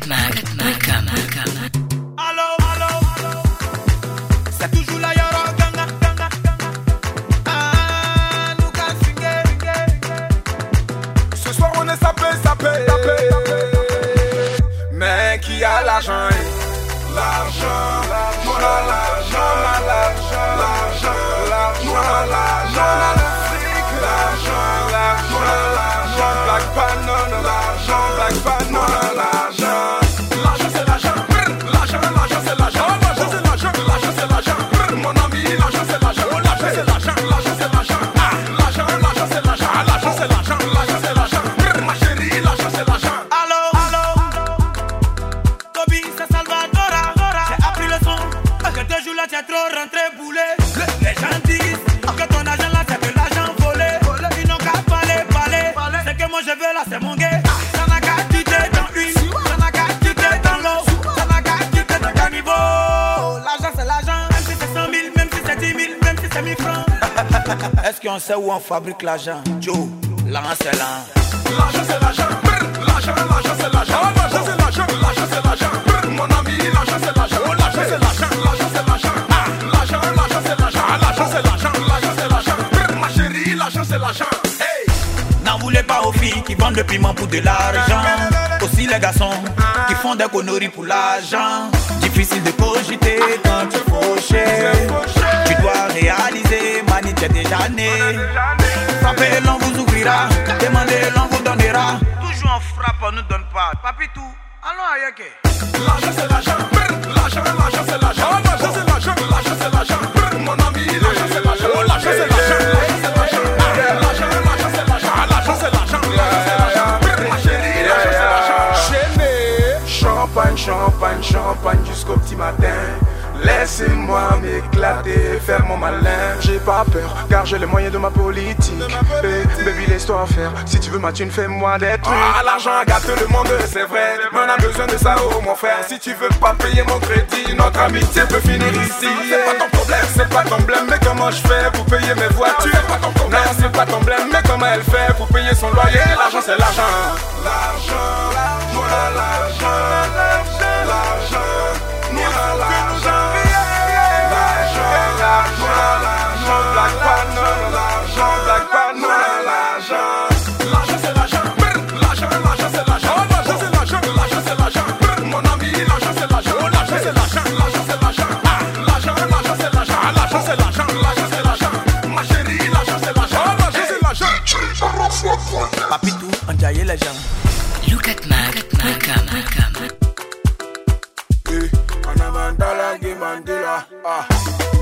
Lookatmag.com. Allo, c'est toujours la Yoro Ganga. Ah, nous qu'à swinguer. Ce soir on est sapé. Mais qui a l'argent? L'argent, mon l'argent, fric, l'argent, black banana, l'argent, c'est l'argent, l'argent c'est l'argent, l'argent c'est l'argent, mon ami, l'argent c'est l'argent, l'argent c'est l'argent, l'argent c'est l'argent, ma chérie, l'argent c'est l'argent. Allo, Toby, c'est Salvadora, j'ai appris le son, que 2 jours là tu as trop rentré boulet. Les gens disent que ton argent là c'est de l'argent volé, ils n'ont qu'à parler, c'est que moi je veux là c'est mon gay. Ça n'a qu'à quitter dans une, ça n'a qu'à quitter dans l'eau, ça n'a qu'à quitter dans quel niveau. L'argent c'est l'argent, même si c'est 100 000, même si c'est 10 000, même si c'est 1000 francs. Est-ce qu'on sait où on fabrique l'argent? Joe, l'argent c'est l'argent. L'argent c'est l'argent, l'argent c'est l'argent, l'argent c'est l'argent, l'argent c'est l'argent, mon ami, l'argent c'est l'argent, l'argent c'est l'argent, l'argent c'est l'argent, l'argent c'est l'argent, l'argent c'est l'argent, l'argent c'est l'argent, ma chérie, l'argent c'est l'argent. Hey, n'en voulez pas aux filles qui vendent le piment pour de l'argent, aussi les garçons qui font des conneries pour l'argent. Difficile de cogiter quand tu es fauché, tu dois réaliser, mani t'es déjà né. Frappez l'on vous ouvrira, demandez l'on vous donnera. Toujours on frappe, on nous donne pas. Papitou, allons ailleurs que. L'argent c'est l'argent, l'argent c'est l'argent, l'argent c'est l'argent, l'argent c'est l'argent, mon ami, l'argent c'est l'argent, l'argent c'est l'argent, l'argent c'est l'argent, l'argent c'est l'argent, ma chérie, l'argent c'est l'argent. Chérie, champagne jusqu'au petit matin. Laissez-moi m'éclater, faire mon malin. J'ai pas peur, car j'ai les moyens de ma politique. Baby, laisse-toi faire. Si tu veux ma thune, fais-moi des trucs. L'argent gâte le monde, c'est vrai. Mais on a besoin de ça, oh mon frère. Si tu veux pas payer mon crédit, notre amitié peut finir ici. C'est pas ton problème, c'est pas ton blême. Mais comment je fais pour payer mes voitures? C'est pas ton problème, c'est pas ton blême. Mais comment elle fait pour payer son loyer? L'argent, c'est l'argent. L'argent, black banana, l'argent c'est l'argent, l'argent c'est l'argent, l'argent c'est l'argent, l'argent c'est l'argent, mon ami, l'argent c'est l'argent, l'argent c'est l'argent, l'argent c'est l'argent, l'argent c'est l'argent, l'argent c'est l'argent, l'argent c'est l'argent, ma chérie, l'argent c'est l'argent, l'argent c'est l'argent. Papitou, on jaillit les gens. Lookatmag.com. En avant dans la game Mandela.